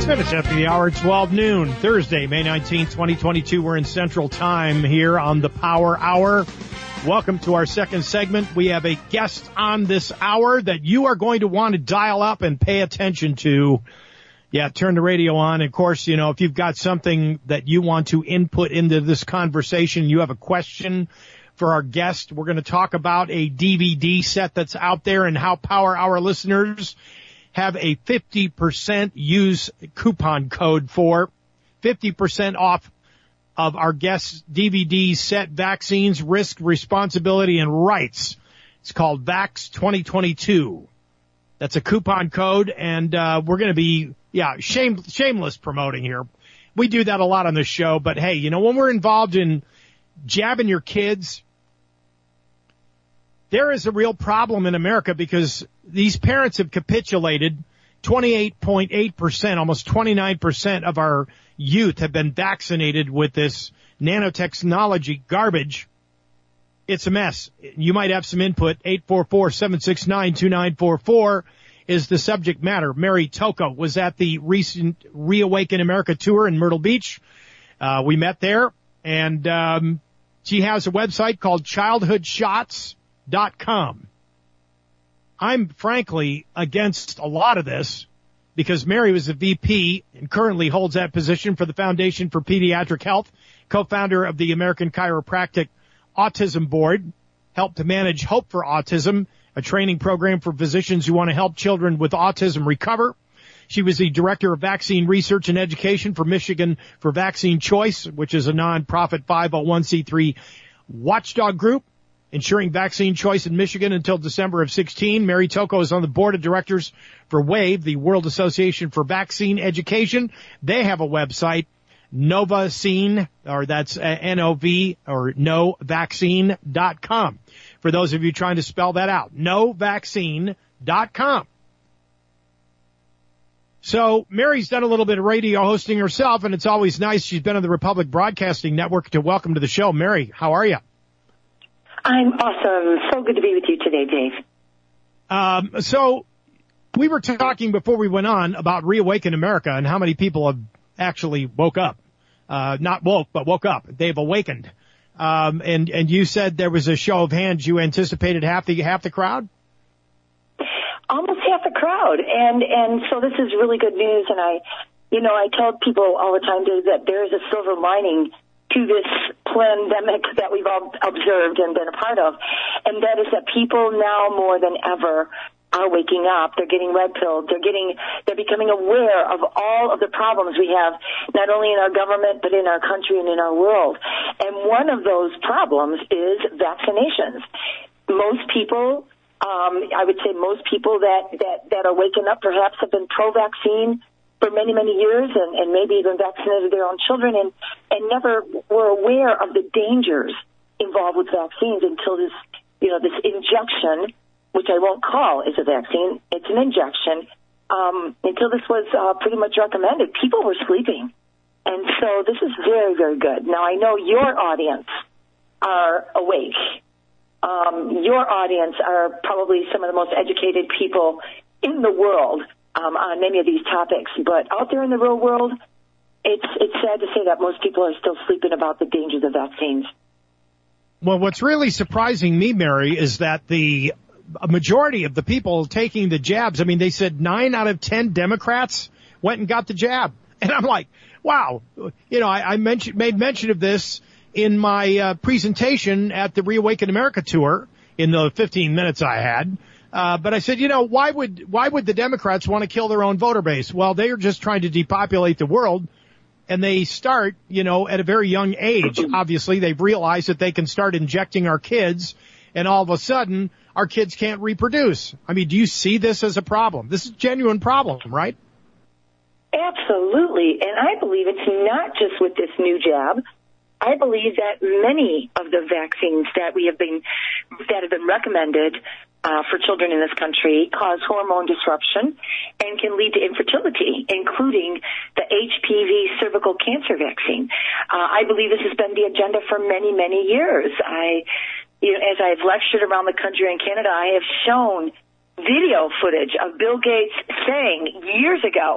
Minutes after the hour, 12 noon, Thursday, May 19th, 2022. We're in Central Time here on the Power Hour. Welcome to our second segment. We have a guest on this hour that you are going to want to dial up and pay attention to. Yeah, turn the radio on. Of course, you know, if you've got something that you want to input into this conversation, you have a question for our guest. We're going to talk about a DVD set that's out there and how Power Hour listeners have a 50% use coupon code for 50% off of our guest's DVD set, Vaccines, Risk, Responsibility, and Rights. It's called VAX 2022. That's a coupon code, and we're going to be, shameless promoting here. We do that a lot on this show, but hey, you know, when we're involved in jabbing your kids, there is a real problem in America because these parents have capitulated. 28.8%, almost 29% of our youth have been vaccinated with this nanotechnology garbage. It's a mess. You might have some input. 844-769-2944 is the subject matter. Mary Tocco was at the recent Reawaken America tour in Myrtle Beach. We met there, and she has a website called childhoodshots.com. I'm frankly against a lot of this because Mary was a VP and currently holds that position for the Foundation for Pediatric Health, co-founder of the American Chiropractic Autism Board, helped to manage Hope for Autism, a training program for physicians who want to help children with autism recover. She was the director of vaccine research and education for Michigan for Vaccine Choice, which is a nonprofit 501c3 watchdog group, ensuring vaccine choice in Michigan until December of 16. Mary Tocco is on the board of directors for WAVE, the World Association for Vaccine Education. They have a website, Novaccine, or that's N-O-V, or novaccine.com. For those of you trying to spell that out, novaccine.com. So Mary's done a little bit of radio hosting herself, and it's always nice. She's been on the Republic Broadcasting Network to welcome to the show. Mary, how are you? I'm awesome. So good to be with you today, Dave. So we were talking before we went on about Reawaken America and how many people have actually woke up. Not woke, but woke up. They've awakened. And you said there was a show of hands. You anticipated half the crowd? Almost half the crowd. And so this is really good news. And I tell people all the time, Dave, that there is a silver lining to this pandemic that we've all observed and been a part of, and that is that people now more than ever are waking up. They're getting red pilled. They're becoming aware of all of the problems we have, not only in our government, but in our country and in our world. And one of those problems is vaccinations. Most people, I would say most people that are waking up perhaps have been pro-vaccine for many, many years and maybe even vaccinated their own children and never were aware of the dangers involved with vaccines until this injection, which I won't call is a vaccine, it's an injection, until this was pretty much recommended. People were sleeping. And so this is very, very good. Now, I know your audience are awake. Your audience are probably some of the most educated people in the world on many of these topics, but out there in the real world, it's sad to say that most people are still sleeping about the dangers of vaccines. Well, what's really surprising me, Mary, is that a majority of the people taking the jabs, I mean, they said 9 out of 10 Democrats went and got the jab. And I'm like, wow, you know, I made mention of this in my presentation at the Reawaken America tour in the 15 minutes I had. But I said, you know, why would the Democrats want to kill their own voter base? Well, they are just trying to depopulate the world, and they start, you know, at a very young age. Obviously, they've realized that they can start injecting our kids, and all of a sudden, our kids can't reproduce. I mean, do you see this as a problem? This is a genuine problem, right? Absolutely, and I believe it's not just with this new jab. I believe that many of the vaccines that have been recommended for children in this country cause hormone disruption and can lead to infertility, including the HPV cervical cancer vaccine. I believe this has been the agenda for many, many years. As I've lectured around the country and Canada, I have shown video footage of Bill Gates saying years ago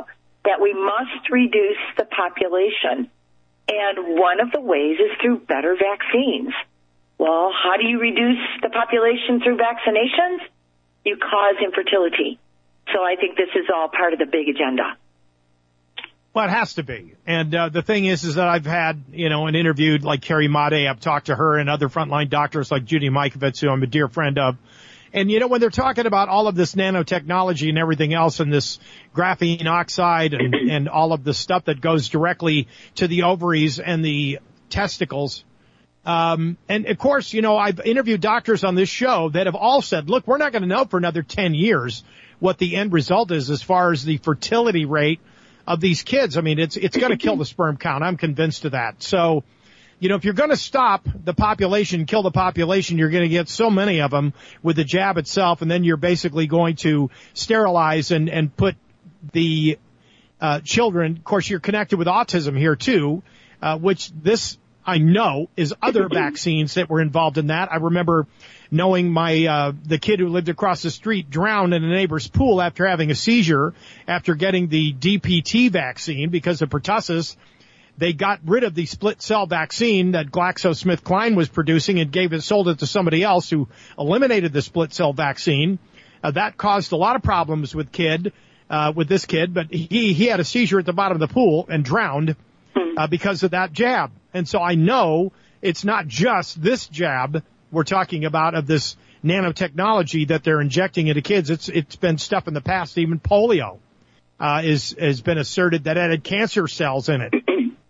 that we must reduce the population. And one of the ways is through better vaccines. Well, how do you reduce the population through vaccinations? You cause infertility. So I think this is all part of the big agenda. Well, it has to be. And the thing is that I've had, and interviewed like Carrie Madej. I've talked to her and other frontline doctors like Judy Mikovits, who I'm a dear friend of. And, when they're talking about all of this nanotechnology and everything else and this graphene oxide and all of the stuff that goes directly to the ovaries and the testicles. And of course, I've interviewed doctors on this show that have all said, look, we're not going to know for another 10 years what the end result is as far as the fertility rate of these kids. I mean, it's going to kill the sperm count. I'm convinced of that. So, if you're going to stop the population, kill the population, you're going to get so many of them with the jab itself, and then you're basically going to sterilize and put the children. Of course, you're connected with autism here too, which this I know is other vaccines that were involved in that. I remember knowing the kid who lived across the street drowned in a neighbor's pool after having a seizure after getting the DPT vaccine because of pertussis. They got rid of the split cell vaccine that GlaxoSmithKline was producing and sold it to somebody else who eliminated the split cell vaccine. That caused a lot of problems with this kid, but he had a seizure at the bottom of the pool and drowned because of that jab. And so I know it's not just this jab we're talking about of this nanotechnology that they're injecting into kids. It's been stuff in the past. Even polio has been asserted that it had cancer cells in it.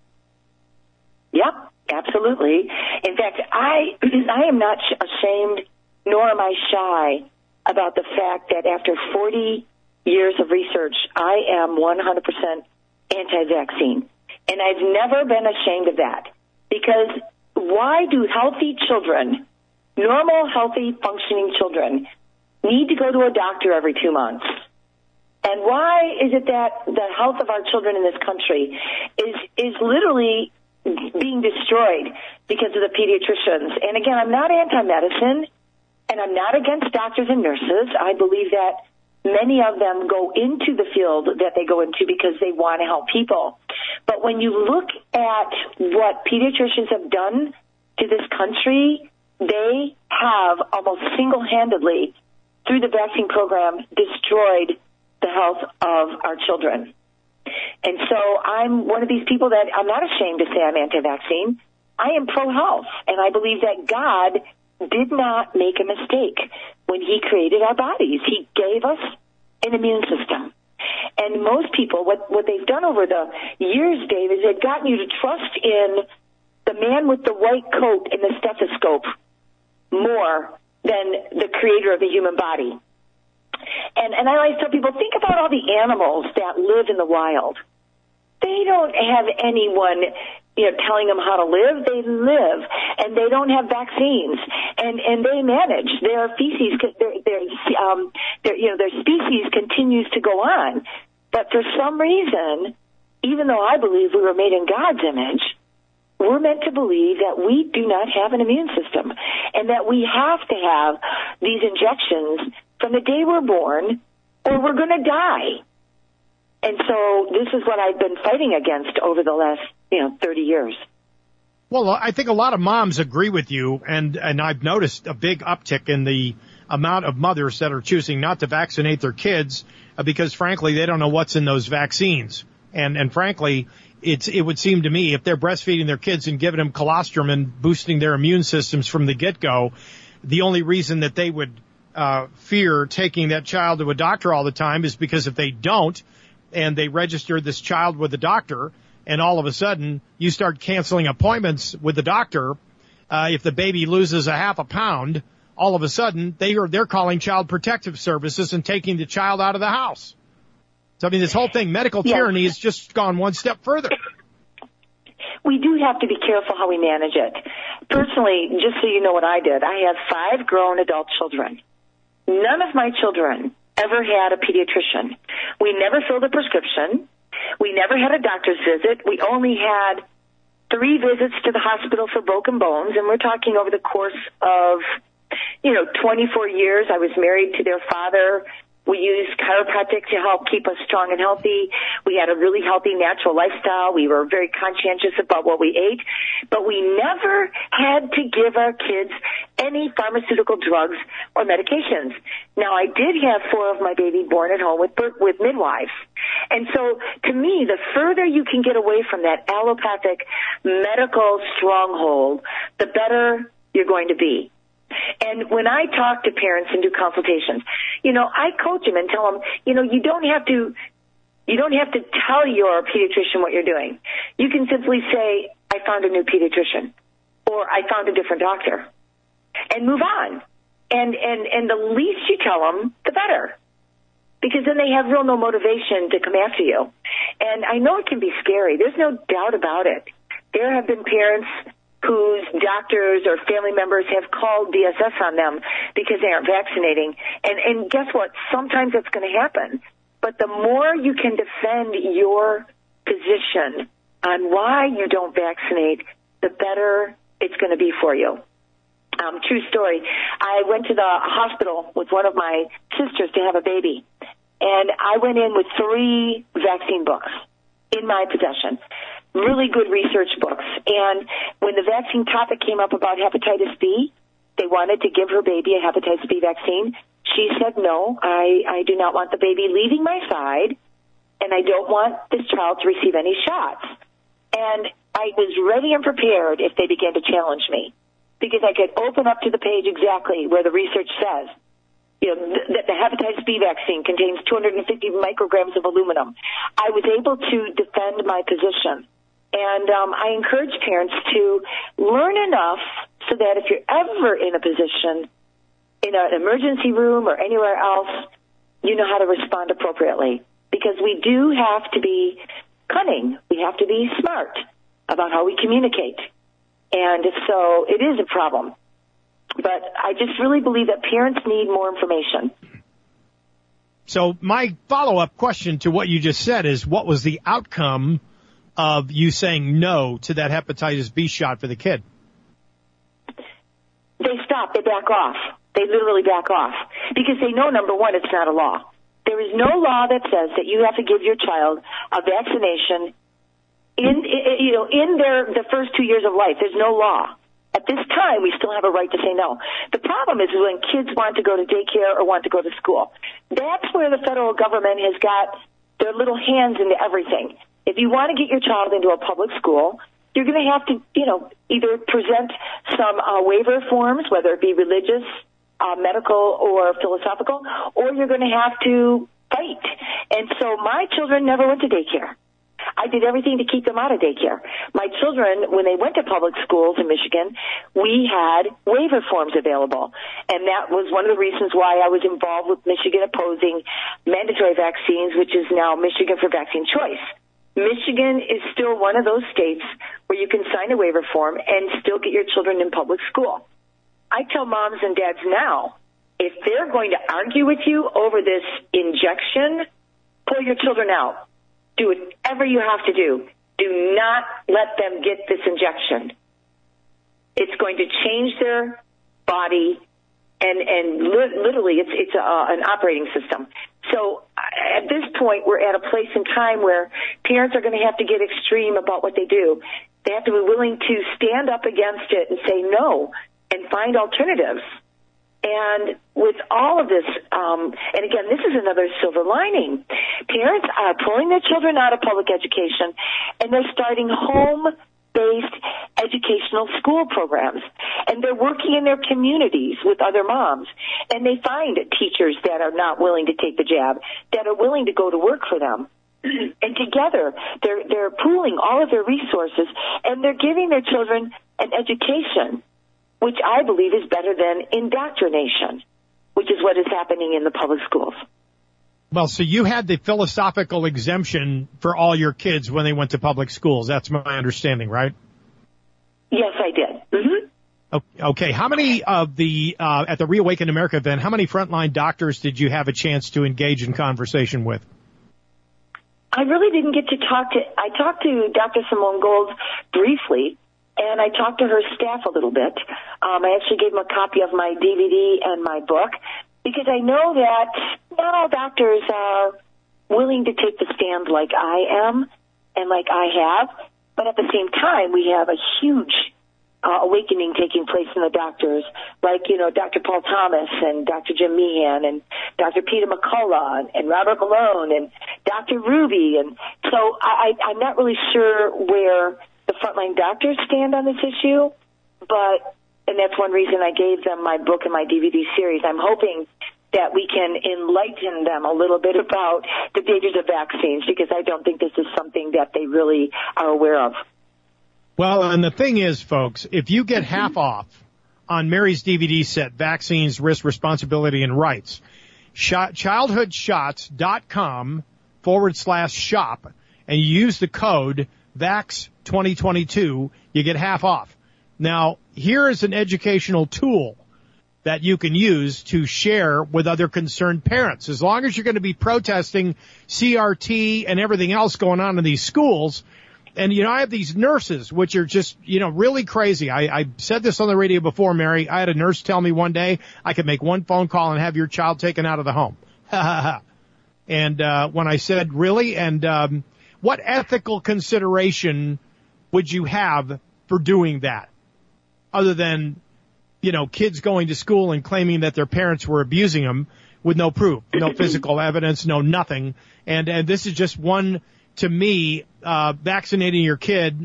Yep, absolutely. In fact, I am not ashamed, nor am I shy about the fact that after 40 years of research, I am 100% anti-vaccine. And I've never been ashamed of that. Because why do healthy children, normal, healthy, functioning children, need to go to a doctor every 2 months? And why is it that the health of our children in this country is literally being destroyed because of the pediatricians? And again, I'm not anti-medicine, and I'm not against doctors and nurses. I believe that many of them go into the field that they go into because they want to help people. But when you look at what pediatricians have done to this country, they have almost single-handedly, through the vaccine program, destroyed the health of our children. And so I'm one of these people that I'm not ashamed to say I'm anti-vaccine. I am pro-health, and I believe that God did not make a mistake when he created our bodies. He gave us an immune system. And most people, what they've done over the years, Dave, is they've gotten you to trust in the man with the white coat and the stethoscope more than the creator of the human body. And I always tell people, think about all the animals that live in the wild. They don't have anyone, telling them how to live. They live, and they don't have vaccines, and they manage. Their feces, their species continues to go on. But for some reason, even though I believe we were made in God's image, we're meant to believe that we do not have an immune system, and that we have to have these injections from the day we're born, or we're going to die. And so this is what I've been fighting against over the last, 30 years. Well, I think a lot of moms agree with you, and I've noticed a big uptick in the amount of mothers that are choosing not to vaccinate their kids because, frankly, they don't know what's in those vaccines. And frankly, it would seem to me if they're breastfeeding their kids and giving them colostrum and boosting their immune systems from the get-go, the only reason that they would fear taking that child to a doctor all the time is because if they don't, and they register this child with the doctor, and all of a sudden you start canceling appointments with the doctor, if the baby loses a half a pound, all of a sudden they're calling Child Protective Services and taking the child out of the house. So, I mean, this whole thing, medical tyranny, has just gone one step further. We do have to be careful how we manage it. Personally, just so you know what I did, I have 5 grown adult children. None of my children ever had a pediatrician. We never filled a prescription. We never had a doctor's visit. We only had 3 visits to the hospital for broken bones, and we're talking over the course of, 24 years. I was married to their father We used chiropractic to help keep us strong and healthy. We had a really healthy, natural lifestyle. We were very conscientious about what we ate. But we never had to give our kids any pharmaceutical drugs or medications. Now, I did have 4 of my babies born at home with midwives. And so, to me, the further you can get away from that allopathic medical stronghold, the better you're going to be. And when I talk to parents and do consultations, I coach them and tell them, you don't have to tell your pediatrician what you're doing. You can simply say, I found a new pediatrician, or I found a different doctor, and move on. And the least you tell them, the better, because then they have no motivation to come after you. And I know it can be scary. There's no doubt about it. There have been parents whose doctors or family members have called DSS on them because they aren't vaccinating. And guess what? Sometimes that's going to happen. But the more you can defend your position on why you don't vaccinate, the better it's going to be for you. True story. I went to the hospital with one of my sisters to have a baby, and I went in with 3 vaccine books in my possession. Really good research books. And when the vaccine topic came up about hepatitis B, they wanted to give her baby a hepatitis B vaccine. She said, no, I do not want the baby leaving my side, and I don't want this child to receive any shots. And I was ready and prepared if they began to challenge me, because I could open up to the page exactly where the research says, that the hepatitis B vaccine contains 250 micrograms of aluminum. I was able to defend my position. And I encourage parents to learn enough so that if you're ever in a position, in an emergency room or anywhere else, you know how to respond appropriately. Because we do have to be cunning. We have to be smart about how we communicate. And so it is a problem. But I just really believe that parents need more information. So my follow-up question to what you just said is, what was the outcome of you saying no to that hepatitis B shot for the kid? They stop. They back off. They literally back off. Because they know, number one, it's not a law. There is no law that says that you have to give your child a vaccination in the first 2 years of life. There's no law. At this time, we still have a right to say no. The problem is when kids want to go to daycare or want to go to school. That's where the federal government has got their little hands into everything. If you want to get your child into a public school, you're going to have to, either present some waiver forms, whether it be religious, medical, or philosophical, or you're going to have to fight. And so my children never went to daycare. I did everything to keep them out of daycare. My children, when they went to public schools in Michigan, we had waiver forms available. And that was one of the reasons why I was involved with Michigan opposing mandatory vaccines, which is now Michigan for Vaccine Choice. Michigan is still one of those states where you can sign a waiver form and still get your children in public school. I tell moms and dads now, if they're going to argue with you over this injection, pull your children out. Do whatever you have to do. Do not let them get this injection. It's going to change their body, and literally it's an operating system. So at this point, we're at a place in time where parents are going to have to get extreme about what they do. They have to be willing to stand up against it and say no and find alternatives. And with all of this, and again, this is another silver lining. Parents are pulling their children out of public education, and they're starting home-based educational school programs. And they're working in their communities with other moms. And they find teachers that are not willing to take the jab, that are willing to go to work for them. And together, they're pooling all of their resources, and they're giving their children an education, which I believe is better than indoctrination, which is what is happening in the public schools. Well, so you had the philosophical exemption for all your kids when they went to public schools. That's my understanding, right? Yes, I did. Mm-hmm. Okay. How many of the, at the Reawaken America event, how many frontline doctors did you have a chance to engage in conversation with? I really didn't get to I talked to Dr. Simone Gold briefly, and I talked to her staff a little bit. I actually gave them a copy of my DVD and my book, because I know that not all doctors are willing to take the stand like I am and like I have, but at the same time, we have a huge awakening taking place in the doctors, like, Dr. Paul Thomas and Dr. Jim Meehan and Dr. Peter McCullough and Robert Malone and Dr. Ruby. And so I'm not really sure where the frontline doctors stand on this issue, and that's one reason I gave them my book and my DVD series. I'm hoping that we can enlighten them a little bit about the dangers of vaccines, because I don't think this is something that they really are aware of. Well, and the thing is, folks, if you get half off on Mary's DVD set, Vaccines, Risk, Responsibility, and Rights, childhoodshots.com/shop, and you use the code VAX2022, you get half off. Now, here is an educational tool that you can use to share with other concerned parents. As long as you're going to be protesting CRT and everything else going on in these schools. And, I have these nurses, which are just, really crazy. I said this on the radio before, Mary. I had a nurse tell me one day I could make one phone call and have your child taken out of the home. And when I said, really? And what ethical consideration would you have for doing that? Other than, kids going to school and claiming that their parents were abusing them with no proof, no physical evidence, no nothing. And this is just one, to me, vaccinating your kid.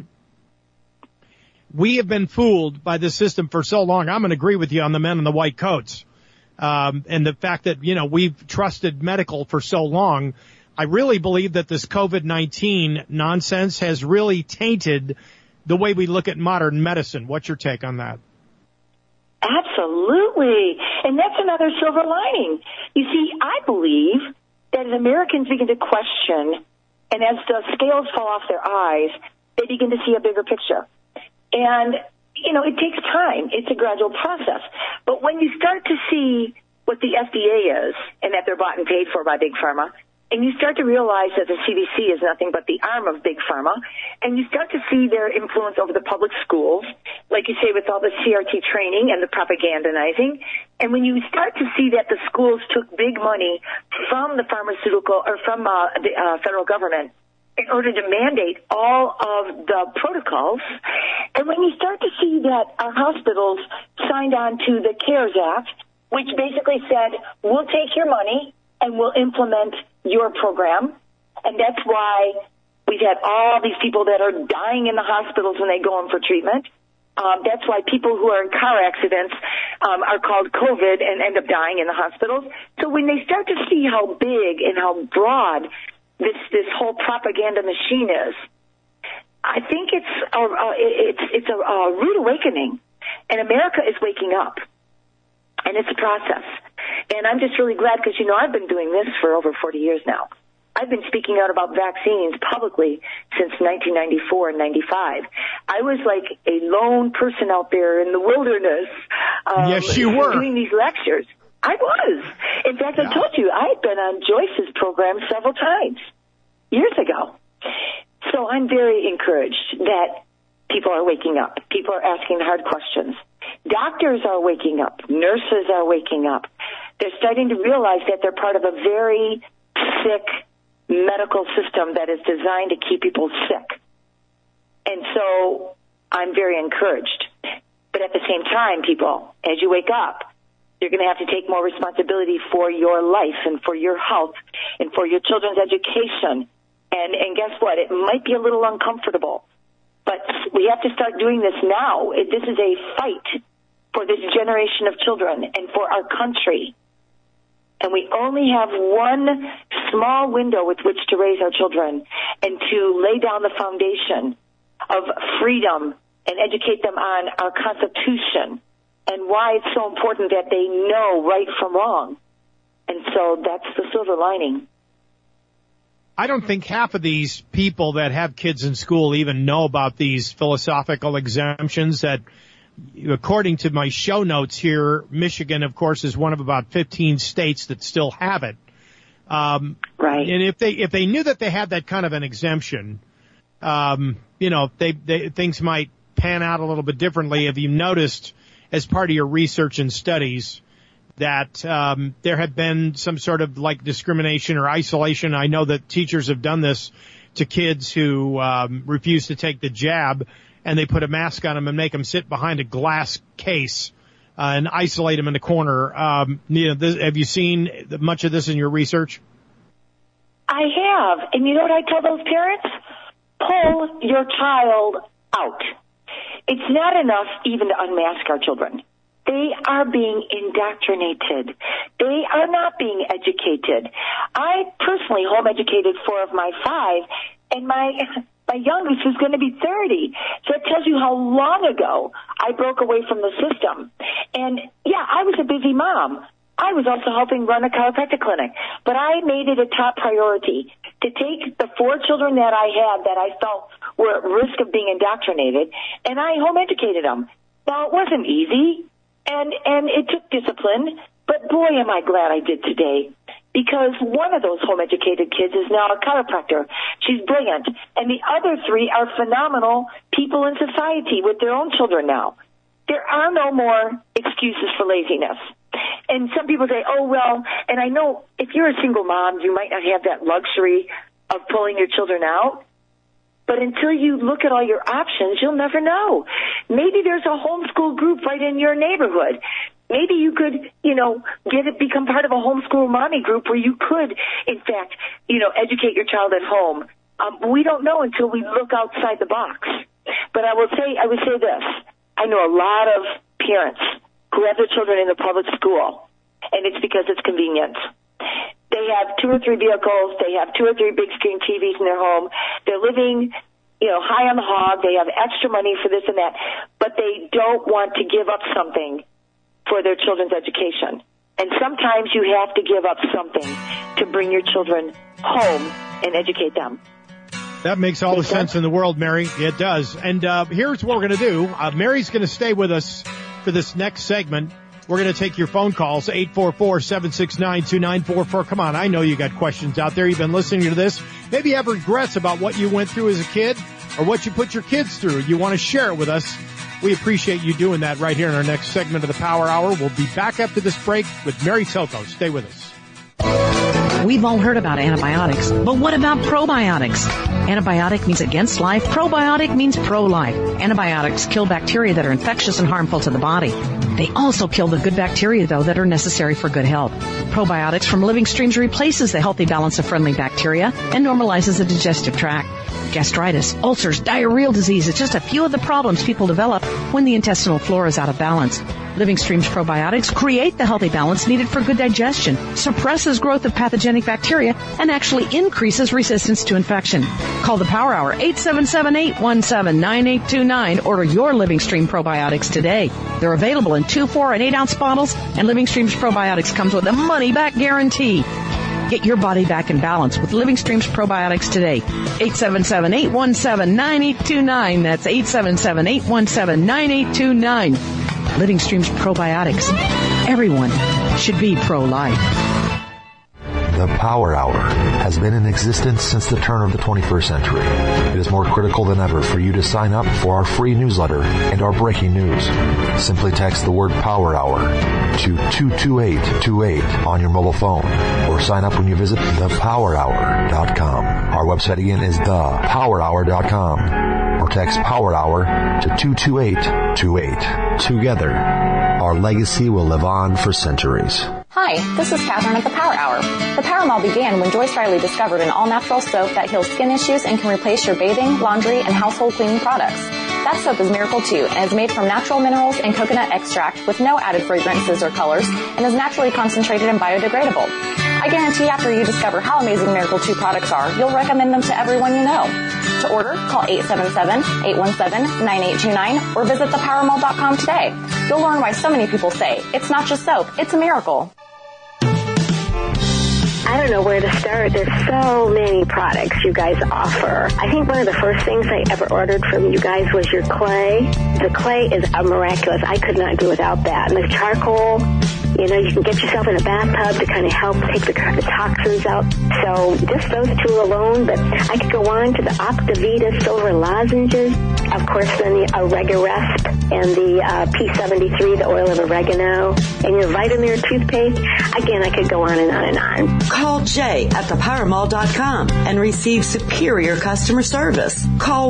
We have been fooled by this system for so long. I'm going to agree with you on the men in the white coats. And the fact that, we've trusted medical for so long. I really believe that this COVID-19 nonsense has really tainted the way we look at modern medicine. What's your take on that? Absolutely. And that's another silver lining. You see, I believe that as Americans begin to question, and as the scales fall off their eyes, they begin to see a bigger picture. And, it takes time. It's a gradual process. But when you start to see what the FDA is, and that they're bought and paid for by Big Pharma, and you start to realize that the CDC is nothing but the arm of Big Pharma, and you start to see their influence over the public schools, like you say, with all the CRT training and the propagandizing, and when you start to see that the schools took big money from the pharmaceutical or from the federal government in order to mandate all of the protocols, and when you start to see that our hospitals signed on to the CARES Act, which basically said, we'll take your money and we'll implement your program. And that's why we've had all these people that are dying in the hospitals when they go in for treatment. That's why people who are in car accidents are called COVID and end up dying in the hospitals. So when they start to see how big and how broad this whole propaganda machine is, I think it's a rude awakening. And America is waking up. And it's a process. And I'm just really glad because, I've been doing this for over 40 years now. I've been speaking out about vaccines publicly since 1994 and 95. I was like a lone person out there in the wilderness. Yes, you were. Doing these lectures. I was. In fact, I told you, I had been on Joyce's program several times years ago. So I'm very encouraged that people are waking up. People are asking hard questions. Doctors are waking up. Nurses are waking up. They're starting to realize that they're part of a very sick medical system that is designed to keep people sick. And so I'm very encouraged. But at the same time, people, as you wake up, you're going to have to take more responsibility for your life and for your health and for your children's education. And guess what? It might be a little uncomfortable. But we have to start doing this now. This is a fight for this generation of children and for our country. And we only have one small window with which to raise our children and to lay down the foundation of freedom and educate them on our Constitution and why it's so important that they know right from wrong. And so that's the silver lining. I don't think half of these people that have kids in school even know about these philosophical exemptions that, according to my show notes here, Michigan, of course, is one of about 15 states that still have it. Right. And if they knew that they had that kind of an exemption, things might pan out a little bit differently. Have you noticed, as part of your research and studies, that there had been some sort of like discrimination or isolation. I know that teachers have done this to kids who refuse to take the jab, and they put a mask on them and make them sit behind a glass case and isolate them in the corner. Have you seen much of this in your research? I have. And you know what I tell those parents? Pull your child out. It's not enough even to unmask our children. They are being indoctrinated. They are not being educated. I personally home educated 4 of my 5, and my youngest is going to be 30. So it tells you how long ago I broke away from the system. And yeah, I was a busy mom. I was also helping run a chiropractic clinic, but I made it a top priority to take the 4 children that I had that I felt were at risk of being indoctrinated, and I home educated them. Now, it wasn't easy, and it took discipline, but boy, am I glad I did today, because one of those home educated kids is now a chiropractor. She's brilliant, and the other 3 are phenomenal people in society with their own children now. There are no more excuses for laziness. And some people say, oh, well, and I know if you're a single mom, you might not have that luxury of pulling your children out. But until you look at all your options, you'll never know. Maybe there's a homeschool group right in your neighborhood. Maybe you could, become part of a homeschool mommy group where you could, in fact, educate your child at home. We don't know until we look outside the box. But I would say this. I know a lot of parents who have their children in the public school, and it's because it's convenient. They have 2 or 3 vehicles. They have 2 or 3 big screen TVs in their home. They're living, high on the hog. They have extra money for this and that, but they don't want to give up something for their children's education. And sometimes you have to give up something to bring your children home and educate them. That makes all the sense in the world, Mary. It does. And here's what we're going to do. Mary's going to stay with us for this next segment. We're going to take your phone calls, 844-769-2944. Come on, I know you got questions out there. You've been listening to this. Maybe you have regrets about what you went through as a kid or what you put your kids through. You want to share it with us. We appreciate you doing that right here in our next segment of the Power Hour. We'll be back after this break with Mary Tilko. Stay with us. We've all heard about antibiotics, but what about probiotics? Antibiotic means against life. Probiotic means pro-life. Antibiotics kill bacteria that are infectious and harmful to the body. They also kill the good bacteria, though, that are necessary for good health. Probiotics from Living Streams replaces the healthy balance of friendly bacteria and normalizes the digestive tract. Gastritis, ulcers, diarrheal disease is just a few of the problems people develop when the intestinal flora is out of balance. Living Streams probiotics create the healthy balance needed for good digestion, suppresses growth of pathogenic bacteria, and actually increases resistance to infection. Call the Power Hour, 877-817-9829. Order your Living Stream probiotics today. They're available in 2, 4, and 8-ounce bottles, and Living Streams probiotics comes with a money-back guarantee. Get your body back in balance with Living Streams probiotics today. 877-817-9829. That's 877-817-9829. Living Streams probiotics. Everyone should be pro-life. The Power Hour has been in existence since the turn of the 21st century. It is more critical than ever for you to sign up for our free newsletter and our breaking news. Simply text the word Power Hour to 22828 on your mobile phone or sign up when you visit thepowerhour.com. Our website again is thepowerhour.com or text Power Hour to 22828. Together, our legacy will live on for centuries. Hi, this is Catherine at the Power Hour. The Power Mall began when Joyce Riley discovered an all-natural soap that heals skin issues and can replace your bathing, laundry, and household cleaning products. That soap is Miracle 2 and is made from natural minerals and coconut extract with no added fragrances or colors and is naturally concentrated and biodegradable. I guarantee after you discover how amazing Miracle 2 products are, you'll recommend them to everyone you know. To order, call 877-817-9829 or visit thepowermall.com today. You'll learn why so many people say, it's not just soap, it's a miracle. I don't know where to start. There's so many products you guys offer. I think one of the first things I ever ordered from you guys was your clay. The clay is miraculous. I could not do without that. And the charcoal, you can get yourself in a bathtub to kind of help take the toxins out. So just those two alone, but I could go on to the Optavita silver lozenges. of course, then the Oregarest and the P73, the oil of oregano, and your Vitamir toothpaste. Again, I could go on and on and on. Call Jay at thepowermall.com and receive superior customer service. Call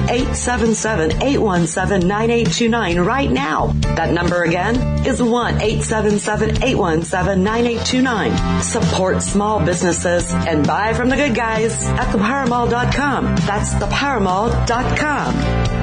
1-877-817-9829 right now. That number again is 1-877-817-9829. Support small businesses and buy from the good guys at thepowermall.com. That's thepowermall.com.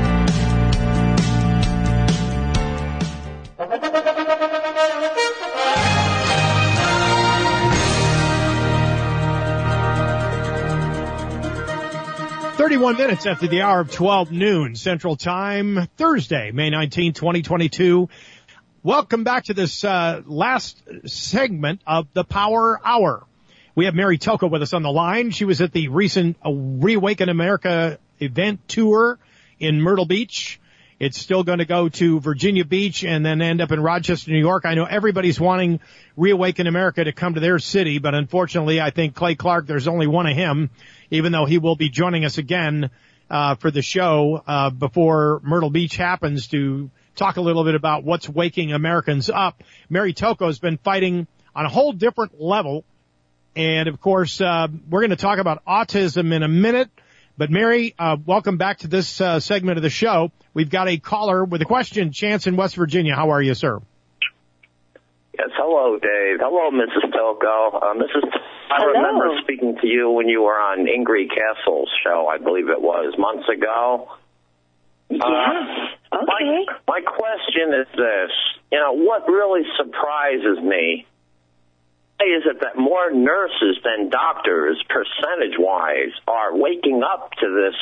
31 minutes after the hour of 12 noon Central Time, Thursday, May 19, 2022. Welcome back to this last segment of the Power Hour. We have Mary Tocco with us on the line. She was at the recent Reawaken America event tour in Myrtle Beach. It's still going to go to Virginia Beach and then end up in Rochester, New York. I know everybody's wanting Reawaken America to come to their city, but unfortunately, I think Clay Clark, there's only one of him, even though he will be joining us again for the show before Myrtle Beach happens to talk a little bit about what's waking Americans up. Mary Tocco has been fighting on a whole different level. And, of course, we're going to talk about autism in a minute. But, Mary, welcome back to this segment of the show. We've got a caller with a question. Chance in West Virginia. How are you, sir? Yes, hello, Dave. Hello, Mrs. Tocco. I remember speaking to you when you were on Ingrid Castle's show, I believe it was, months ago. Yes. Okay. My question is this. You know, what really surprises me is it that more nurses than doctors, percentage-wise, are waking up to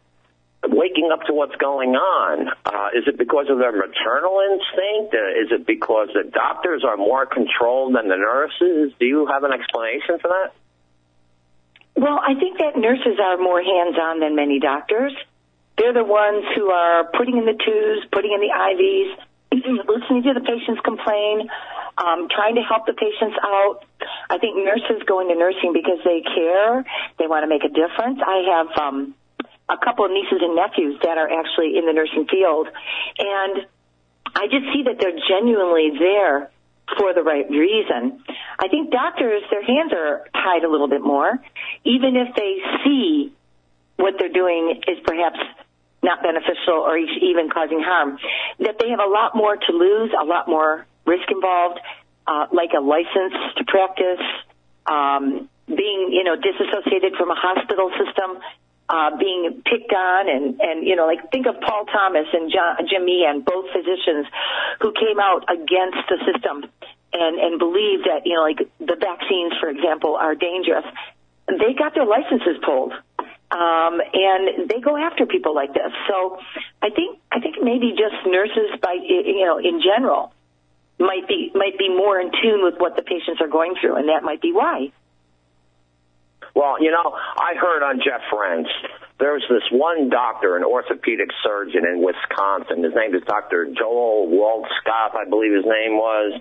what's going on. Is it because of their maternal instinct? Is it because the doctors are more controlled than the nurses? Do you have an explanation for that? Well, I think that nurses are more hands-on than many doctors. They're the ones who are putting in the tubes, putting in the IVs, listening to the patients complain, trying to help the patients out. I think nurses go into nursing because they care. They want to make a difference. I have a couple of nieces and nephews that are actually in the nursing field, and I just see that they're genuinely there for the right reason. I think doctors, their hands are tied a little bit more, even if they see what they're doing is perhaps not beneficial or even causing harm, that they have a lot more to lose, a lot more risk involved, like a license to practice, being, disassociated from a hospital system, being picked on and, like think of Paul Thomas and Jim Meehan, both physicians who came out against the system and believed that, like the vaccines, for example, are dangerous. They got their licenses pulled. And they go after people like this. So I think maybe just nurses in general might be more in tune with what the patients are going through, and that might be why. Well, I heard on Jeff Rense, there's this one doctor, an orthopedic surgeon in Wisconsin. His name is Dr. Joel Waldschott, I believe his name was.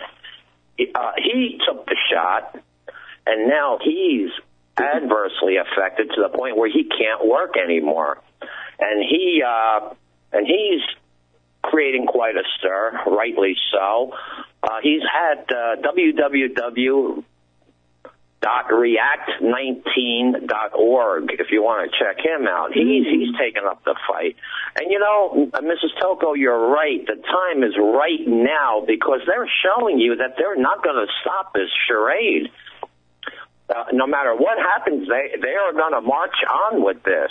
He took the shot, and now he's adversely affected to the point where he can't work anymore, and he's creating quite a stir, rightly so. He's at www.react19.org if you want to check him out. He's taken up the fight. And Mrs. Tocco, you're right. The time is right now because they're showing you that they're not going to stop this charade. No matter what happens, they are going to march on with this.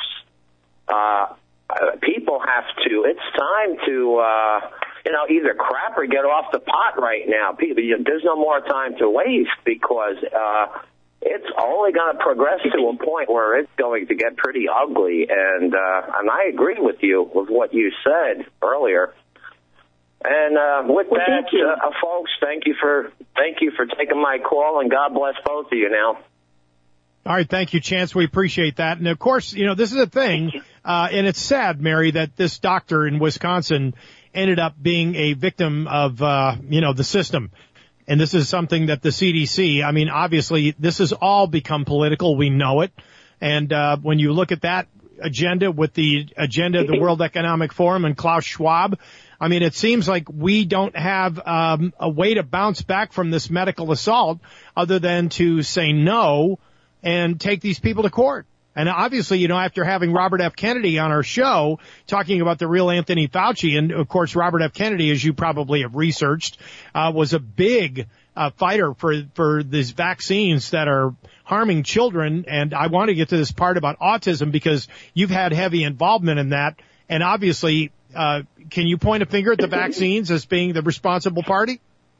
People have to, it's time to, either crap or get off the pot right now. There's no more time to waste because it's only going to progress to a point where it's going to get pretty ugly. And I agree with you with what you said earlier. And with that, folks, thank you for taking my call, and God bless both of you now. All right, thank you, Chance. We appreciate that. And of course, this is a thing, and it's sad, Mary, that this doctor in Wisconsin ended up being a victim of, the system. And this is something that the CDC, obviously, this has all become political. We know it. And when you look at that, agenda with the agenda of the World Economic Forum and Klaus Schwab. I mean, it seems like we don't have a way to bounce back from this medical assault other than to say no and take these people to court. And obviously, you know, after having Robert F. Kennedy on our show talking about the real Anthony Fauci, and of course, Robert F. Kennedy, as you probably have researched, was a big fighter for these vaccines that are harming children. And I want to get to this part about autism because you've had heavy involvement in that. And obviously, can you point a finger at the vaccines as being the responsible party?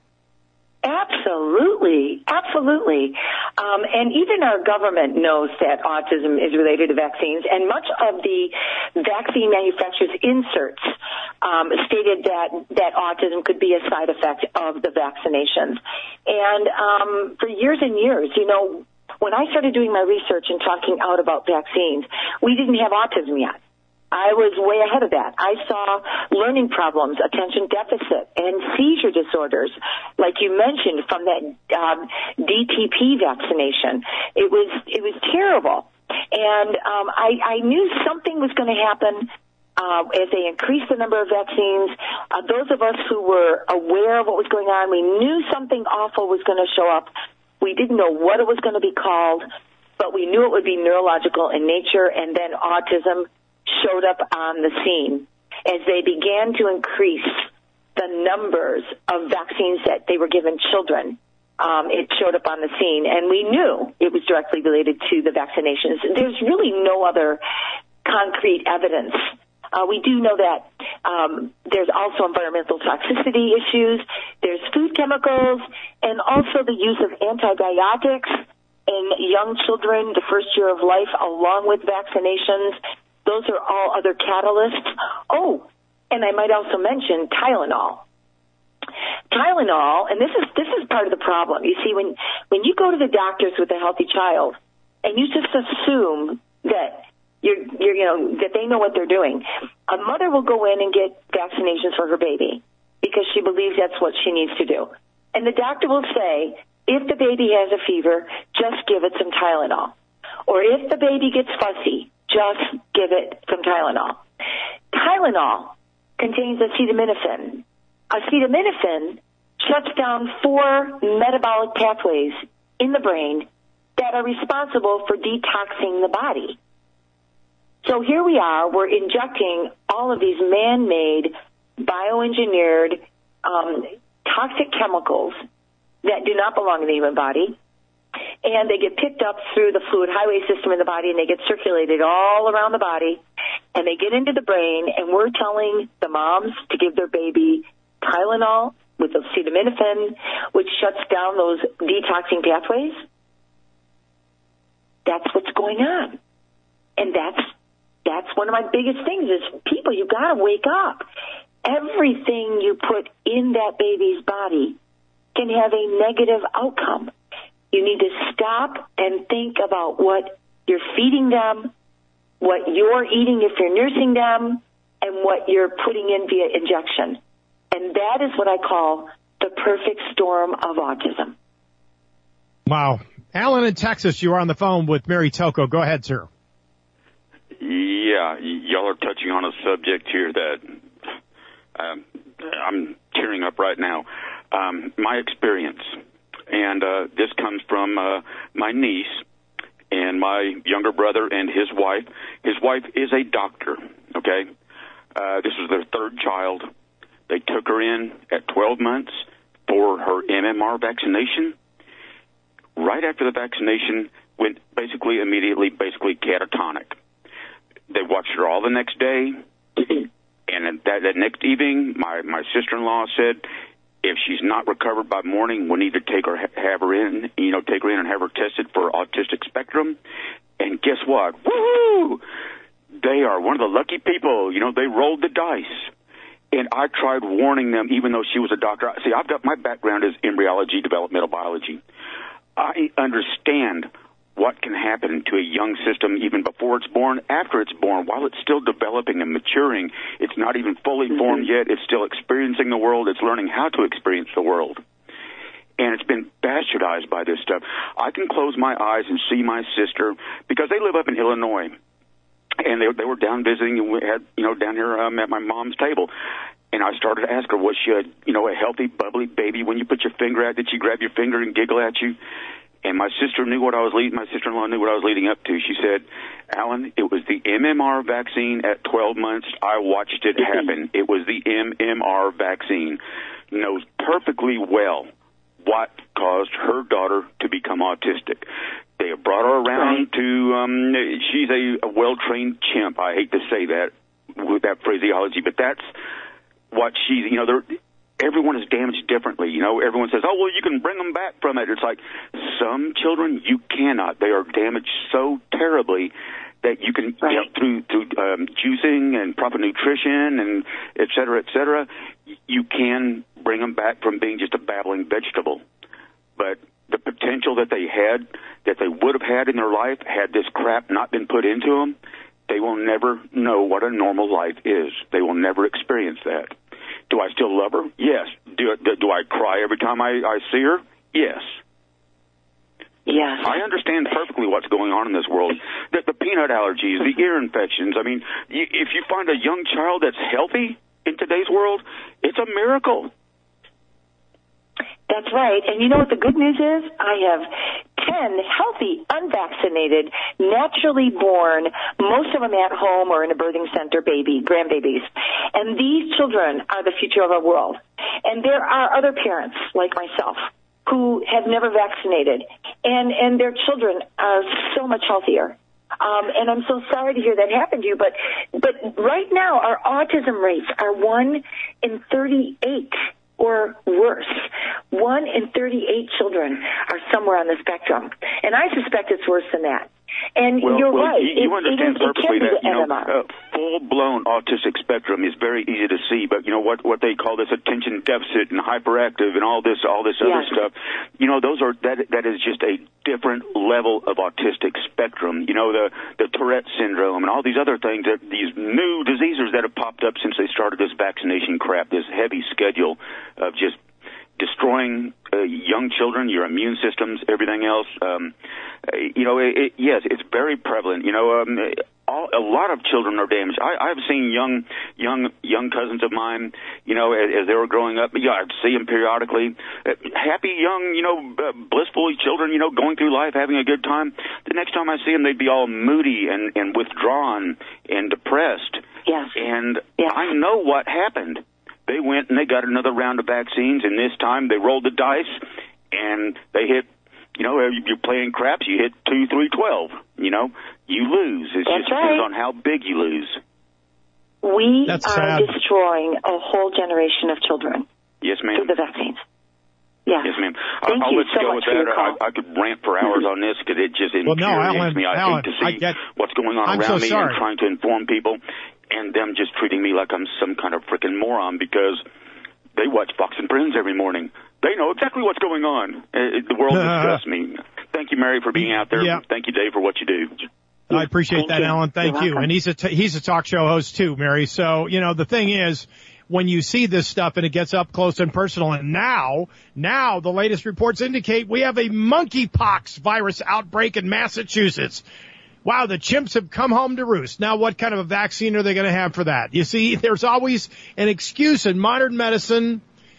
Absolutely. And even our government knows that autism is related to vaccines, and much of the vaccine manufacturers' inserts stated that autism could be a side effect of the vaccinations. And for years and years, you know, when I started doing my research and talking out about vaccines, we didn't have autism yet. I was way ahead of that. I saw learning problems, attention deficit, and seizure disorders, like you mentioned from that DTP vaccination. It was terrible, and I knew something was going to happen as they increased the number of vaccines. Those of us who were aware of what was going on, we knew something awful was going to show up. We didn't know what it was going to be called, but we knew it would be neurological in nature, and then autism showed up on the scene as they began to increase the numbers of vaccines that they were giving children. It showed up on the scene, and we knew it was directly related to the vaccinations. There's really no other concrete evidence. We do know that there's also environmental toxicity issues, there's food chemicals, and also the use of antibiotics in young children the first year of life along with vaccinations. Those are all other catalysts. Oh, and I might also mention Tylenol. Tylenol, and this is part of the problem. You see, when you go to the doctors with a healthy child, and you just assume that that they know what they're doing, a mother will go in and get vaccinations for her baby because she believes that's what she needs to do. And the doctor will say, if the baby has a fever, just give it some Tylenol. Or if the baby gets fussy, just give it some Tylenol. Tylenol contains acetaminophen. Acetaminophen shuts down 4 metabolic pathways in the brain that are responsible for detoxing the body. So here we are, we're injecting all of these man-made, bioengineered, toxic chemicals that do not belong in the human body, and they get picked up through the fluid highway system in the body, and they get circulated all around the body, and they get into the brain, and we're telling the moms to give their baby Tylenol with acetaminophen, which shuts down those detoxing pathways. That's what's going on. And that's one of my biggest things is, people, you've got to wake up. Everything you put in that baby's body can have a negative outcome. You need to stop and think about what you're feeding them, what you're eating if you're nursing them, and what you're putting in via injection. And that is what I call the perfect storm of autism. Wow. Alan in Texas, you are on the phone with Mary Tocco. Go ahead, sir. Yeah, y'all are touching on a subject here that I'm tearing up right now. My experience, and this comes from my niece and my younger brother and his wife. His wife is a doctor, okay? This was their third child. They took her in at 12 months for her MMR vaccination. Right after the vaccination, went immediately catatonic. They watched her all the next day, and that next evening, my sister-in-law said, if she's not recovered by morning, we need to take her in and have her tested for autistic spectrum. And guess what? Woo! They are one of the lucky people. You know, they rolled the dice. And I tried warning them, even though she was a doctor. See, my background is embryology, developmental biology. I understand what can happen to a young system even before it's born, after it's born, while it's still developing and maturing. It's not even fully formed yet. It's still experiencing the world. It's learning how to experience the world. And it's been bastardized by this stuff. I can close my eyes and see my sister, because they live up in Illinois. and they were down visiting, and we had, down here at my mom's table. And I started to ask her, was she a healthy, bubbly baby? When you put your finger out, did she grab your finger and giggle at you? And my sister knew what I was leading. My sister-in-law knew what I was leading up to. She said, Alan, it was the MMR vaccine at 12 months. I watched it happen. It was the MMR vaccine. Knows perfectly well what caused her daughter to become autistic. They have brought her around to, she's a well-trained chimp. I hate to say that with that phraseology, but that's what she's, everyone is damaged differently. Everyone says, oh, well, you can bring them back from it. It's like some children, you cannot. They are damaged so terribly that you can, through juicing and proper nutrition and et cetera, you can bring them back from being just a babbling vegetable. But the potential that they had, that they would have had in their life had this crap not been put into them, they will never know what a normal life is. They will never experience that. Do I still love her? Yes. Do I cry every time I see her? Yes. Yes. I understand perfectly what's going on in this world. The peanut allergies, the ear infections. I mean, if you find a young child that's healthy in today's world, it's a miracle. That's right. And you know what the good news is? I have 10 healthy, unvaccinated, naturally born, most of them at home or in a birthing center grandbabies. And these children are the future of our world. And there are other parents like myself who have never vaccinated, and their children are so much healthier. And I'm so sorry to hear that happened to you, but right now our autism rates are 1 in 38 or worse. 1 in 38 children are somewhere on the spectrum, and I suspect it's worse than that. And you're right. You understand perfectly that full-blown autistic spectrum is very easy to see, but what they call this attention deficit and hyperactive and all this other stuff. That is just a different level of autistic spectrum. The Tourette syndrome and all these other things, these new diseases that have popped up since they started this vaccination crap, this heavy schedule of just destroying young children, your immune systems, everything else. Yes, it's very prevalent. A lot of children are damaged. I've seen young cousins of mine, as they were growing up. Yeah, I'd see them periodically. Happy, young, blissful children, going through life, having a good time. The next time I see them, they'd be all moody and withdrawn and depressed. Yes. And I know what happened. They went and they got another round of vaccines, and this time they rolled the dice, and they hit, you're playing craps, you hit 2, 3, 12. You lose. It just depends on how big you lose. We are destroying a whole generation of children. Yes, ma'am. Through the vaccines. Yes, ma'am. Thank I'll you let you so go much with for your that. call. I could rant for hours on this because it just infuriates me. I hate to see what's going on around me and trying to inform people, and them just treating me like I'm some kind of freaking moron because they watch Fox and Friends every morning. They know exactly what's going on. The world disgusts me. Thank you, Mary, for being out there. Yeah. Thank you, Dave, for what you do. I appreciate that, Alan. Thank you. And he's a talk show host too, Mary. So, the thing is, when you see this stuff and it gets up close and personal, and now the latest reports indicate we have a monkeypox virus outbreak in Massachusetts. Wow, the chimps have come home to roost. Now, what kind of a vaccine are they going to have for that? You see, there's always an excuse in modern medicine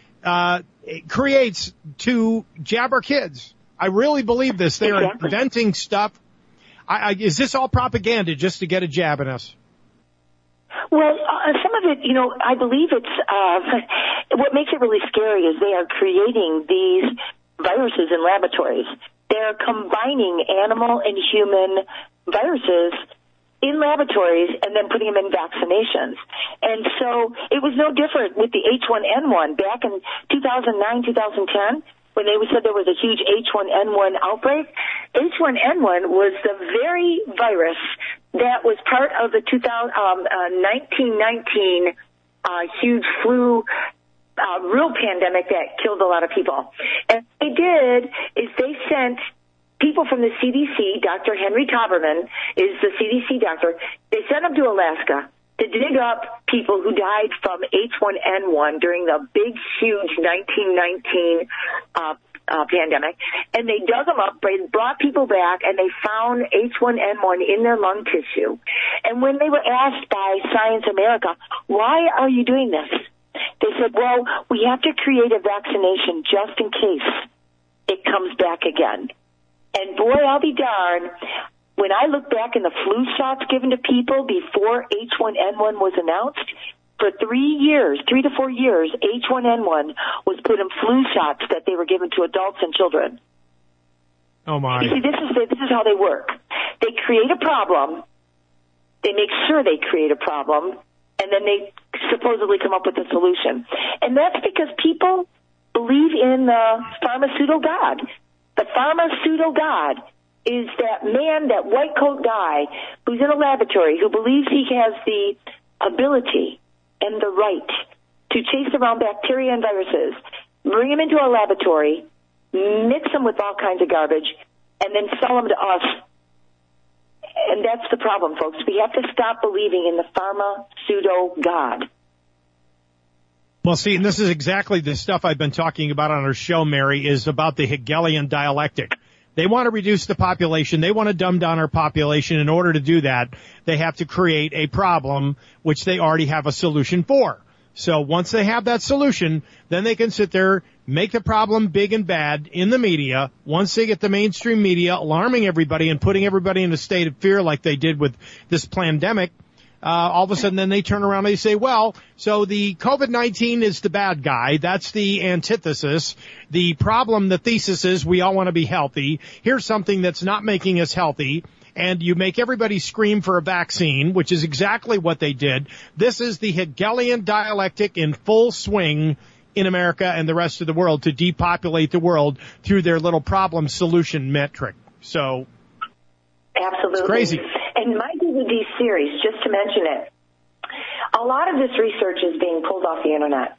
it creates to jab our kids. I really believe this. They are inventing stuff. Is this all propaganda just to get a jab in us? Well, some of it, I believe it's what makes it really scary is they are creating these viruses in laboratories. They're combining animal and human viruses in laboratories and then putting them in vaccinations. And so it was no different with the H1N1 back in 2009, 2010. When they said there was a huge H1N1 outbreak, H1N1 was the very virus that was part of the 1919 huge flu real pandemic that killed a lot of people. And what they did is they sent people from the CDC, Dr. Henry Taberman is the CDC doctor, they sent them to Alaska to dig up people who died from H1N1 during the big, huge 1919 pandemic, and they dug them up, brought people back, and they found H1N1 in their lung tissue. And when they were asked by Science America, why are you doing this? They said, well, we have to create a vaccination just in case it comes back again. And boy, I'll be darned, when I look back in the flu shots given to people before H1N1 was announced, for 3 to 4 years, H1N1 was put in flu shots that they were given to adults and children. Oh, my. You see, this is how they work. They create a problem. They make sure they create a problem, and then they supposedly come up with a solution. And that's because people believe in the pharmaceutical God. The pharmaceutical God is that man, that white coat guy who's in a laboratory who believes he has the ability and the right to chase around bacteria and viruses, bring them into our laboratory, mix them with all kinds of garbage, and then sell them to us. And that's the problem, folks. We have to stop believing in the pharma-pseudo God. Well, see, and this is exactly the stuff I've been talking about on our show, Mary, is about the Hegelian dialectic. They want to reduce the population. They want to dumb down our population. In order to do that, they have to create a problem which they already have a solution for. So once they have that solution, then they can sit there, make the problem big and bad in the media. Once they get the mainstream media alarming everybody and putting everybody in a state of fear like they did with this pandemic, all of a sudden then they turn around and they say, well, so the COVID-19 is the bad guy. That's the antithesis. The problem, the thesis is we all want to be healthy. Here's something that's not making us healthy. And you make everybody scream for a vaccine, which is exactly what they did. This is the Hegelian dialectic in full swing in America and the rest of the world to depopulate the world through their little problem solution metric. So, absolutely. It's crazy. And my DVD series, just to mention it, a lot of this research is being pulled off the internet.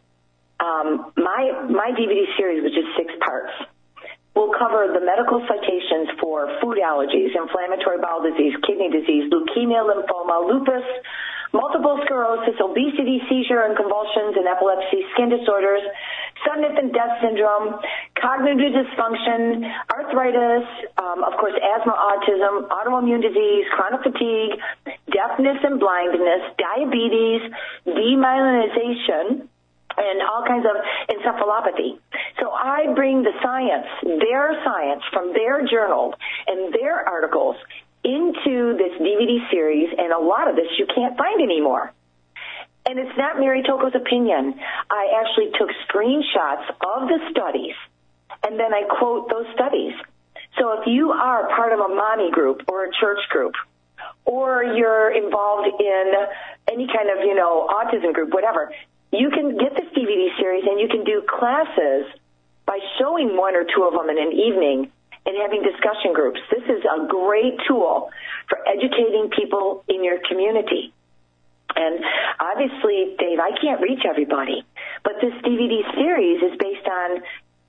My DVD series, which is 6 parts, will cover the medical citations for food allergies, inflammatory bowel disease, kidney disease, leukemia, lymphoma, lupus, multiple sclerosis, obesity, seizure and convulsions and epilepsy, skin disorders, sudden infant death syndrome, cognitive dysfunction, arthritis, of course, asthma, autism, autoimmune disease, chronic fatigue, deafness and blindness, diabetes, demyelinization, and all kinds of encephalopathy. So I bring the science, their science from their journals and their articles into this DVD series, and a lot of this you can't find anymore. And it's not Mary Toko's opinion. I actually took screenshots of the studies, and then I quote those studies. So if you are part of a mommy group or a church group, or you're involved in any kind of, autism group, whatever, you can get this DVD series and you can do classes by showing 1 or 2 of them in an evening and having discussion groups. This is a great tool for educating people in your community. And obviously, Dave, I can't reach everybody, but this DVD series is based on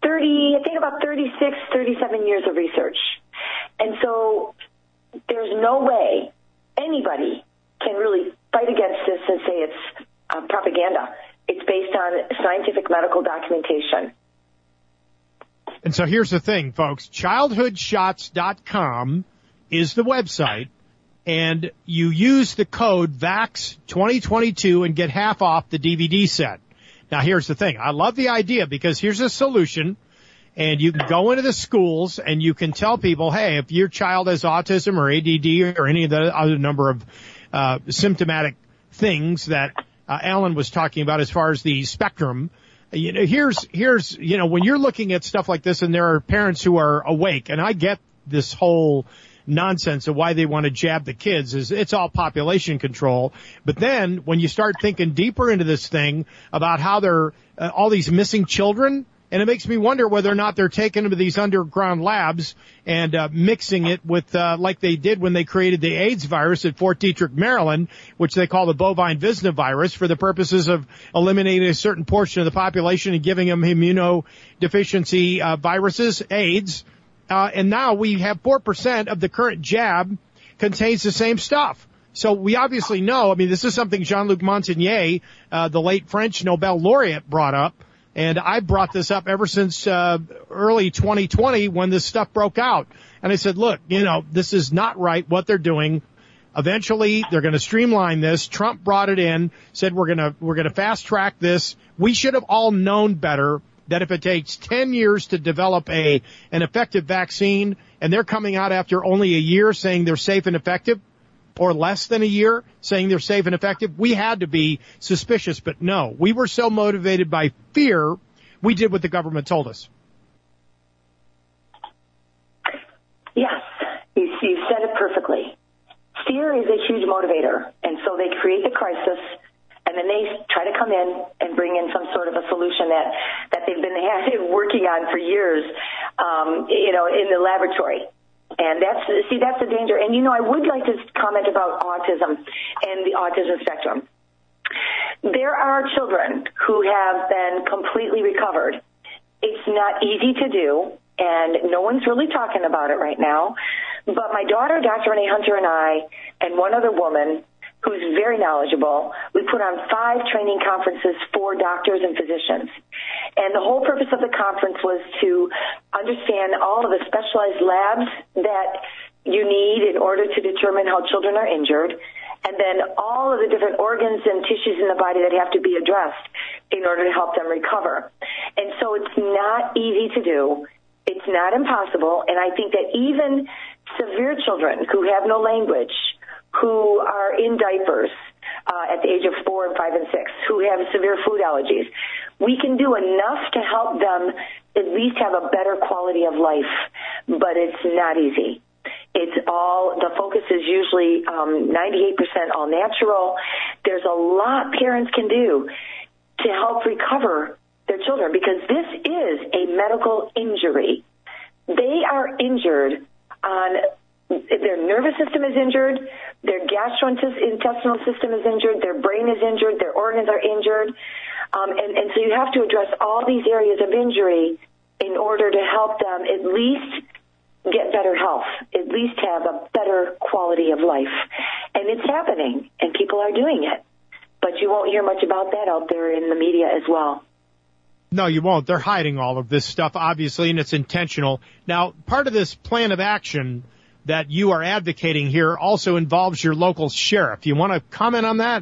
37 years of research. And so there's no way anybody can really fight against this and say it's propaganda. It's based on scientific medical documentation. And so here's the thing, folks. Childhoodshots.com is the website, and you use the code VAX2022 and get half off the DVD set. Now, here's the thing. I love the idea because here's a solution, and you can go into the schools and you can tell people, hey, if your child has autism or ADD or any of the other number of symptomatic things that Alan was talking about as far as the spectrum, here's when you're looking at stuff like this and there are parents who are awake, and I get this whole nonsense of why they want to jab the kids is it's all population control. But then when you start thinking deeper into this thing about how they're all these missing children, and it makes me wonder whether or not they're taking them to these underground labs and mixing it with like they did when they created the AIDS virus at Fort Detrick, Maryland, which they call the bovine Visna virus, for the purposes of eliminating a certain portion of the population and giving them immunodeficiency viruses, AIDS. And now we have 4% of the current jab contains the same stuff. So we obviously know, this is something Jean-Luc Montagnier, the late French Nobel laureate, brought up. And I brought this up ever since early 2020 when this stuff broke out. And I said, look, this is not right what they're doing. Eventually, they're going to streamline this. Trump brought it in, said we're going to fast track this. We should have all known better that if it takes 10 years to develop an effective vaccine and they're coming out after only a year saying they're safe and effective, or less than a year saying they're safe and effective, we had to be suspicious. But no, we were so motivated by fear, we did what the government told us. Yes, you said it perfectly. Fear is a huge motivator, and so they create the crisis, and then they try to come in and bring in some sort of a solution that they've been working on for years, in the laboratory. And that's the danger. And, I would like to comment about autism and the autism spectrum. There are children who have been completely recovered. It's not easy to do, and no one's really talking about it right now. But my daughter, Dr. Renee Hunter, and I, and one other woman who's very knowledgeable, we put on 5 training conferences for doctors and physicians. And the whole purpose of the conference was to understand all of the specialized labs that you need in order to determine how children are injured, and then all of the different organs and tissues in the body that have to be addressed in order to help them recover. And so it's not easy to do. It's not impossible. And I think that even severe children who have no language, who are in diapers at the age of 4 and 5 and 6, who have severe food allergies, we can do enough to help them at least have a better quality of life, but it's not easy. The focus is usually 98% all natural. There's a lot parents can do to help recover their children, because this is a medical injury. They are injured their nervous system is injured, their gastrointestinal system is injured, their brain is injured, their organs are injured. And so you have to address all these areas of injury in order to help them at least get better health, at least have a better quality of life. And it's happening, and people are doing it. But you won't hear much about that out there in the media as well. No, you won't. They're hiding all of this stuff, obviously, and it's intentional. Now, part of this plan of action that you are advocating here also involves your local sheriff. You want to comment on that?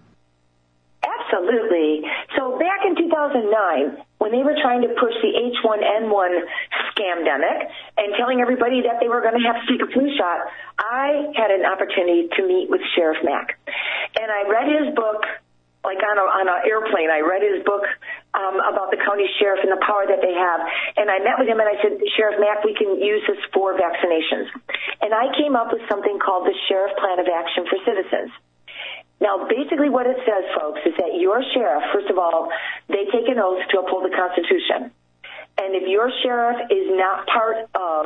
Absolutely. So back in 2009, when they were trying to push the H1N1 scamdemic and telling everybody that they were going to have to take a flu shot, I had an opportunity to meet with Sheriff Mack. And I read his book, like on an airplane. I read his book about the county sheriff and the power that they have. And I met with him and I said, Sheriff Mack, we can use this for vaccinations. And I came up with something called the Sheriff Plan of Action for Citizens. Now, basically what it says, folks, is that your sheriff, first of all, they take an oath to uphold the Constitution. And if your sheriff is not part of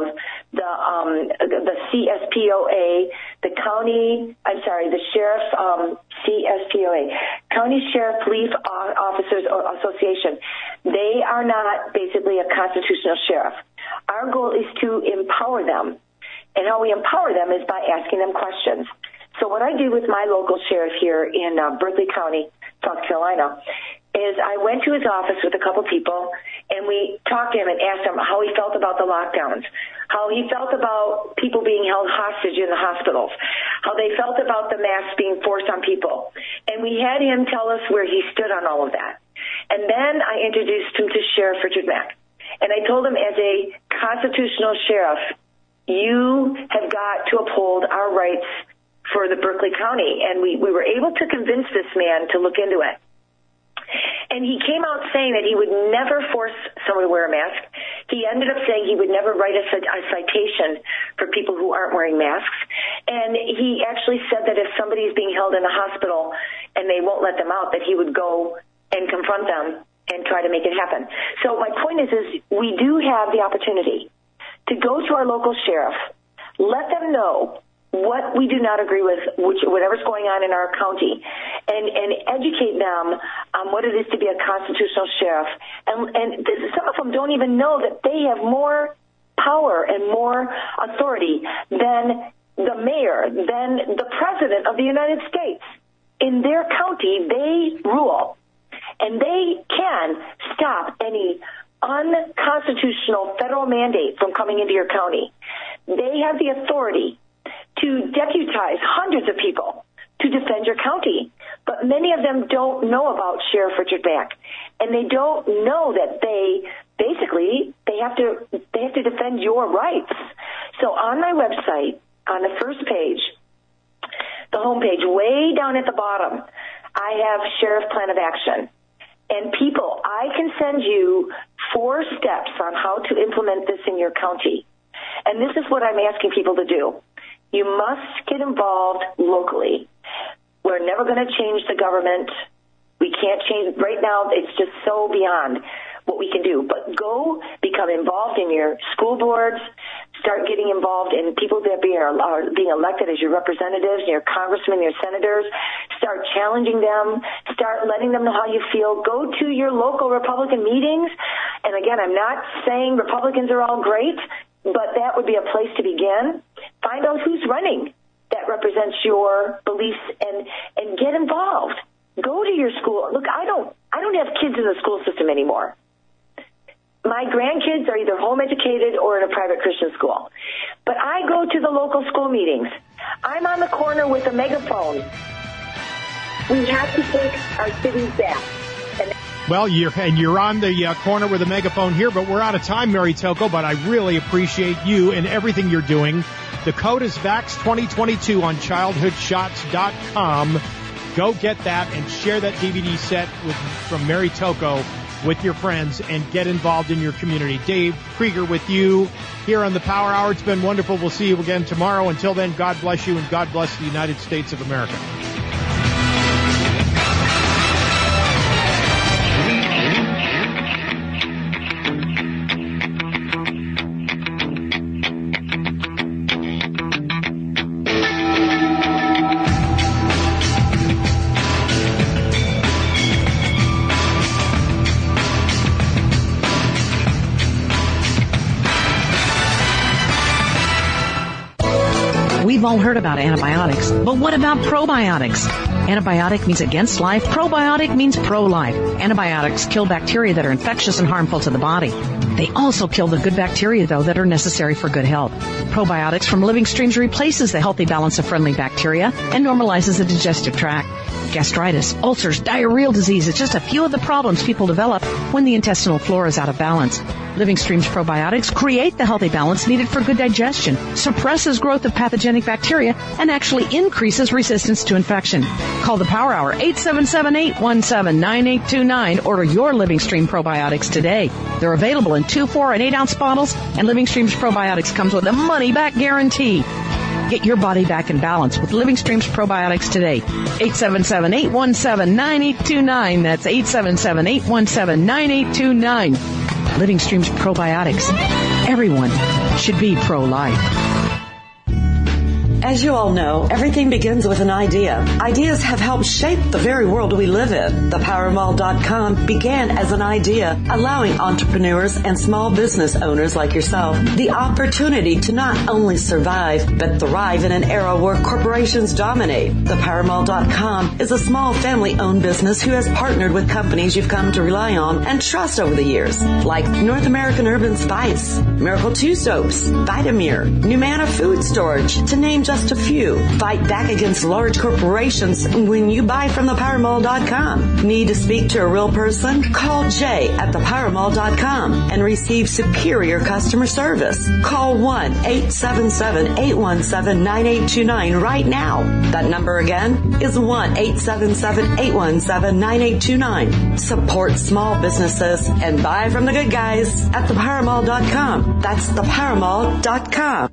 the CSPOA, the sheriff's CSPOA, County Sheriff Police Officers Association, they are not basically a constitutional sheriff. Our goal is to empower them. And how we empower them is by asking them questions. So what I do with my local sheriff here in Berkeley County, South Carolina, is I went to his office with a couple people, and we talked to him and asked him how he felt about the lockdowns, how he felt about people being held hostage in the hospitals, how they felt about the masks being forced on people. And we had him tell us where he stood on all of that. And then I introduced him to Sheriff Richard Mack. And I told him, as a constitutional sheriff, you have got to uphold our rights for the Berkeley County. And we were able to convince this man to look into it. And he came out saying that he would never force someone to wear a mask. He ended up saying he would never write a citation for people who aren't wearing masks. And he actually said that if somebody is being held in a hospital and they won't let them out, that he would go and confront them and try to make it happen. So my point is we do have the opportunity to go to our local sheriff, let them know what we do not agree with, whatever's going on in our county, and educate them on what it is to be a constitutional sheriff. And some of them don't even know that they have more power and more authority than the mayor, than the president of the United States. In their county, they rule. And they can stop any unconstitutional federal mandate from coming into your county. They have the authority to deputize hundreds of people to defend your county. But many of them don't know about Sheriff Richard Mack, and they don't know that they have to defend your rights. So on my website, on the first page, the homepage, way down at the bottom, I have Sheriff Plan of Action. And people, I can send you 4 steps on how to implement this in your county. And this is what I'm asking people to do. You must get involved locally. We're never going to change the government. We can't change. Right now, it's just so beyond what we can do. But go become involved in your school boards. Start getting involved in people that are being elected as your representatives, your congressmen, your senators. Start challenging them. Start letting them know how you feel. Go to your local Republican meetings. And again, I'm not saying Republicans are all great, but that would be a place to begin. Find out who's running that represents your beliefs and get involved. Go to your school. Look, I don't have kids in the school system anymore. My grandkids are either home educated or in a private Christian school. But I go to the local school meetings. I'm on the corner with a megaphone. We have to take our cities back. Well, you're on the corner with a megaphone here, but we're out of time, Mary Tocco, but I really appreciate you and everything you're doing. The code is VAX2022 on childhoodshots.com. Go get that and share that DVD set from Mary Tocco with your friends and get involved in your community. Dave Krieger with you here on the Power Hour. It's been wonderful. We'll see you again tomorrow. Until then, God bless you and God bless the United States of America. We've all heard about antibiotics, but what about probiotics? Antibiotic means against life. Probiotic means pro-life. Antibiotics kill bacteria that are infectious and harmful to the body. They also kill the good bacteria, though, that are necessary for good health. Probiotics from Living Streams replaces the healthy balance of friendly bacteria and normalizes the digestive tract. Gastritis, ulcers, diarrheal disease is just a few of the problems people develop when the intestinal flora is out of balance. Living Streams probiotics create the healthy balance needed for good digestion, suppresses growth of pathogenic bacteria, and actually increases resistance to infection. Call the Power Hour, 877-817-9829. Order your Living Stream probiotics today. They're available in 2, 4, and 8-ounce bottles, and Living Streams probiotics comes with a money-back guarantee. Get your body back in balance with Living Streams probiotics today. 877-817-9829. That's 877-817-9829. Living Streams probiotics. Everyone should be pro-life. As you all know, everything begins with an idea. Ideas have helped shape the very world we live in. ThePowerMall.com began as an idea, allowing entrepreneurs and small business owners like yourself the opportunity to not only survive, but thrive in an era where corporations dominate. ThePowerMall.com is a small family-owned business who has partnered with companies you've come to rely on and trust over the years, like North American Urban Spice, Miracle 2 Soaps, Vitamir, Numana Food Storage, to name just a few. Fight back against large corporations when you buy from ThePowerMall.com. Need to speak to a real person? Call Jay at ThePowerMall.com and receive superior customer service. Call 1-877-817-9829 right now. That number again is 1-877-817-9829. Support small businesses and buy from the good guys at ThePowerMall.com. That's ThePowerMall.com.